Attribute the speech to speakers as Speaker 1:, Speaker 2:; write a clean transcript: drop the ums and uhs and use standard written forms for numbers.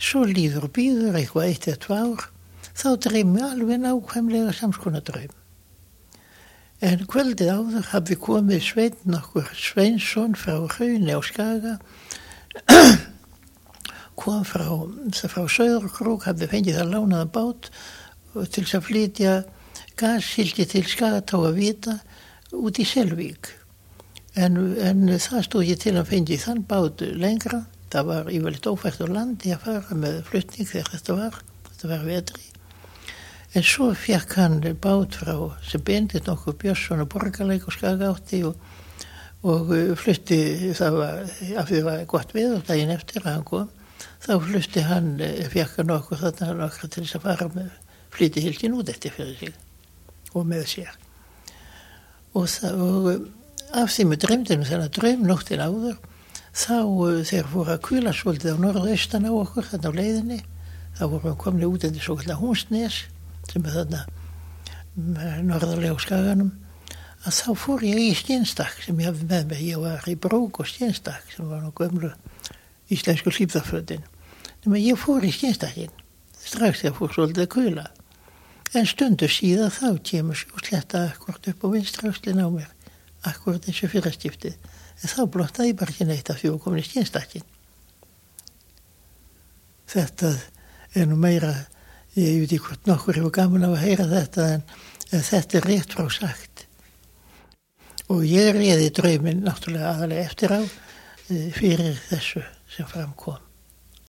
Speaker 1: Svo líður og býður eitthvað 1 eða 2 ár, þá dreymir ég alveg nákvæmlega samskona draum. En kvöldið áður hafði komið Sveinn okkur Sveinsson frá Hrauni á Skaga, kom frá Sauðárkrók, hafði fengið það lánaðan bát til þess að flytja gasildi til Skagatáa Vita út í Selvík. En það stóð ég til að fengi þann bát lengra. Það var yfirleitt ófært á landi að fara með flutning þegar þetta var vetri. En svo fekk hann bát frá sem Benedikt nokkur Björnsson og Borgarleik og Skaga átti og flutti, það var, af því það var gott veður daginn eftir að hann kom, þá flutti hann, fekk hann okkur þarna nokkra til þess að fara með flytihylkin út eftir fyrir sig og með sér. Og af því með dreymdinum þennan draum nóttin áður, þá þegar fór að kula svolítið á norðaustan á okkur, þarna á leiðinni, þá vorum við komin út eftir svo kallar Húnsnes, sem þarna norðarlega á Skaganum, að þá fór ég í Steinstakk sem ég hafði með mig. Ég var í Brók og Steinstakk sem var nú gömlu íslensku hlífðarfötin. Nema ég fór í Steinstakkin, strax þegar fór svolítið að kula. En stundu síðan þá kemur sjósletta akkord upp á vinstraukslinn á mér, akkord eins og fyrraskiptið. En þá blottaði ég bara ekki neitt af því að komin í Steinstakkin. Þetta nú meira, ég veit ekki hvort nokkur hefur gaman á að heyra þetta, en þetta rétt frá sagt. Og ég réði drauminn náttúrulega aðalega eftir á fyrir þessu sem fram kom.